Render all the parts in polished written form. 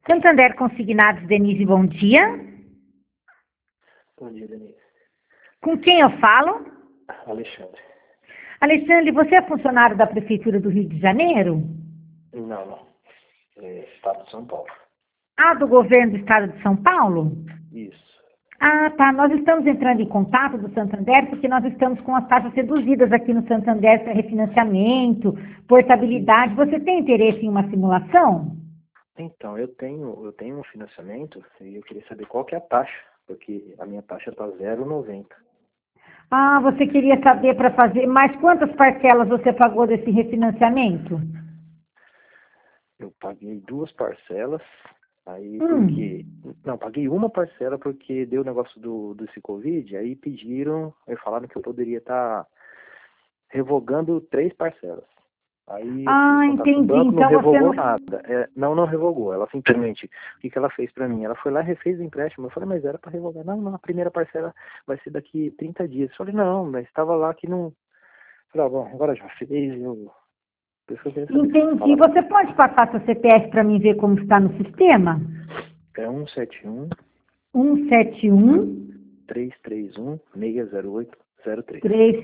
Santander Consignados, Denise, bom dia. Bom dia, Denise. Com quem eu falo? Alexandre. Alexandre, você é funcionário da Prefeitura do Rio de Janeiro? Não. Estado de São Paulo. Ah, do governo do Estado de São Paulo? Isso. Ah, tá. Nós estamos entrando em contato do Santander porque nós estamos com as taxas reduzidas aqui no Santander para refinanciamento, portabilidade. Você tem interesse em uma simulação? Então, eu tenho um financiamento e eu queria saber qual que é a taxa, porque a minha taxa está 0,90. Ah, você queria saber para fazer, mas quantas parcelas você pagou desse refinanciamento? Eu paguei 2 parcelas, aí Hum. Não, paguei uma parcela porque deu o negócio desse Covid, aí falaram que eu poderia estar revogando 3 parcelas. Aí eu fiz Ah, contato com o entendi. banco, não Então você revogou não... nada. Não revogou. Ela simplesmente, o que ela fez pra mim? Ela foi lá e refez o empréstimo. Eu falei, mas era pra revogar. Não, a primeira parcela vai ser daqui 30 dias. Eu falei, não, mas estava lá que não... Eu falei, bom, agora já fez, por isso que eu queria saber. Entendi. Falaram Você pode passar seu CPF para mim ver como está no sistema? que é 171 171 331 608 03.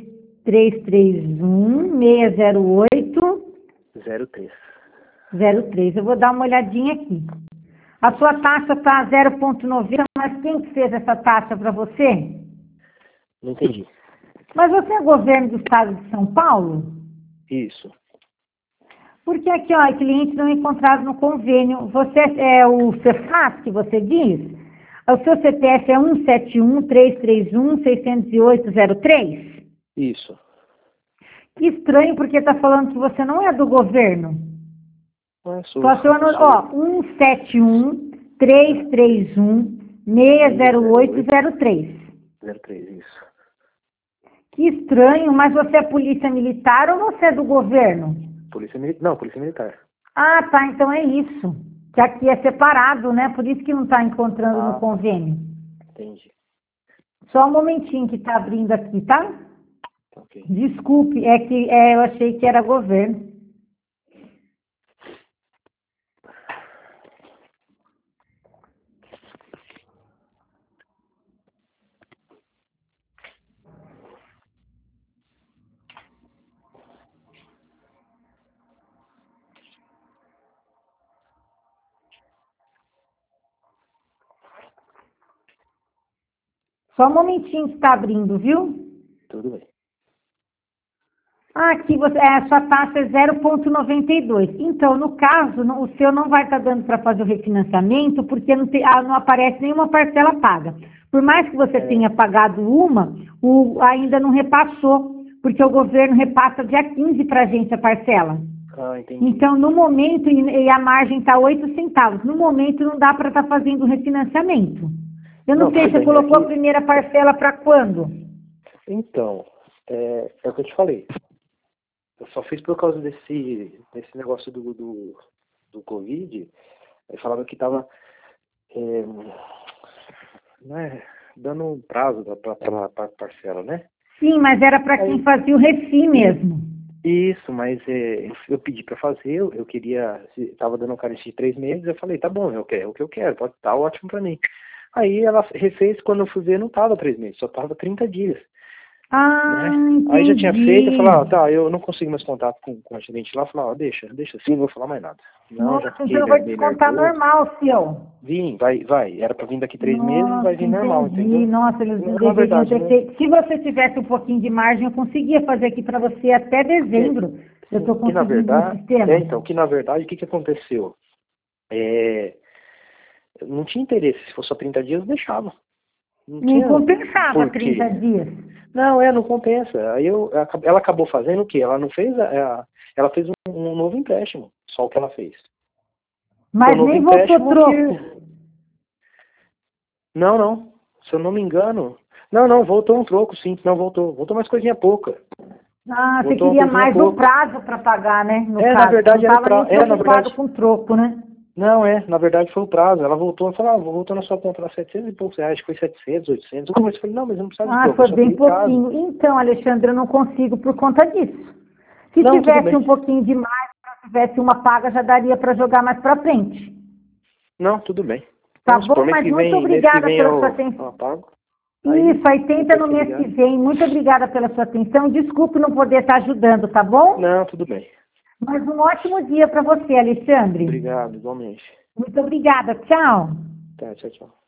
3331 608 03. 03. Eu vou dar uma olhadinha aqui. A sua taxa está 0,90, mas quem que fez essa taxa para você? Não entendi. Mas você é governo do estado de São Paulo? Isso. Porque aqui, ó, clientes não encontrados no convênio. Você é o Cefaz, que você diz? O seu CPF é 171-331-608-03? Isso. Que estranho, porque está falando que você não é do governo. Sou. Só seu ano, ó, 171-331-608-03. 03, isso. Que estranho, mas você é polícia militar ou você é do governo? Polícia Militar. Não, Polícia Militar. Ah, tá, então é isso. Que aqui é separado, né? Por isso que não está encontrando no Tá. convênio. Entendi. Só um momentinho que está abrindo aqui, tá? Ok. Desculpe, eu achei que era governo. Só um momentinho que está abrindo, viu? Tudo bem. Ah, aqui a sua taxa é 0,92. Então, no caso, o seu não vai estar dando para fazer o refinanciamento porque não aparece nenhuma parcela paga. Por mais que você tenha pagado uma, ainda não repassou, porque o governo repassa dia 15 para a gente a parcela. Ah, entendi. Então, no momento, e a margem está 8 centavos, no momento não dá para estar fazendo o refinanciamento. Eu não sei, tudo você bem. colocou a primeira parcela para quando? Então, é o que eu te falei. Eu só fiz por causa desse negócio do Covid. Aí falaram que tava dando um prazo para parcela, né? Sim, mas era para quem fazia o refi mesmo. Isso, mas eu pedi para fazer, eu queria, estava dando um carência de 3 meses, eu falei, tá bom, é o que eu quero, pode estar ótimo para mim. Aí ela refez, quando eu fui ver, não tava 3 meses, só tava 30 dias. Ah, Né? entendi. Aí já tinha feito, eu falei, tá, eu não consigo mais contato com a gerente lá, eu falei, deixa assim, não vou falar mais nada. Não, Nossa, já então fiquei eu vou meio descontar nervoso. normal, seu. Vai, era para vir daqui 3 meses, vai Nossa, vir normal, entendi. entendeu? Nossa, eles não Na deveriam verdade, ter né? feito. Se você tivesse um pouquinho de margem, eu conseguia fazer aqui para você até dezembro. Eu estou Que na conseguindo no verdade, sistema. que na verdade, o que aconteceu? Eu não tinha interesse, se fosse só 30 dias, eu deixava. Não Não tinha compensava porquê. 30 dias. Não, não compensa. Aí ela acabou fazendo o quê? Ela não fez, ela fez um novo empréstimo, só o que ela fez. Foi um Mas novo nem voltou empréstimo troco. Não, se eu não me engano. Não, voltou um troco, sim. Não, voltou mais coisinha pouca. Ah, você Voltou uma queria coisinha mais o pouca. prazo para pagar, né? No Na caso, você não verdade era o estava nem prazo. Na preocupado verdade. com troco, né? Não, na verdade foi o prazo. Ela voltou e falou, voltou na sua conta lá 700 e poucos reais, acho que foi 700, 800. Eu comecei, falei, não, mas eu não precisava de Ah, troco, eu foi só bem queria prazo. pouquinho. Então, Alexandre, eu não consigo por conta disso. Se Não, tudo tivesse bem. um pouquinho de mais, se tivesse uma paga, já daria para jogar mais para frente. Não, tudo bem. Tá Vamos supor, bom? mês Mas que muito vem, obrigada pela sua eu atenção. apago. Isso, aí tenta no depois mês que que ligar. vem. Muito obrigada pela sua atenção. Desculpe não poder estar ajudando, tá bom? Não, tudo bem. Mas um ótimo dia para você, Alexandre. Obrigado, igualmente. Muito obrigada. Tchau. Tá, tchau, tchau.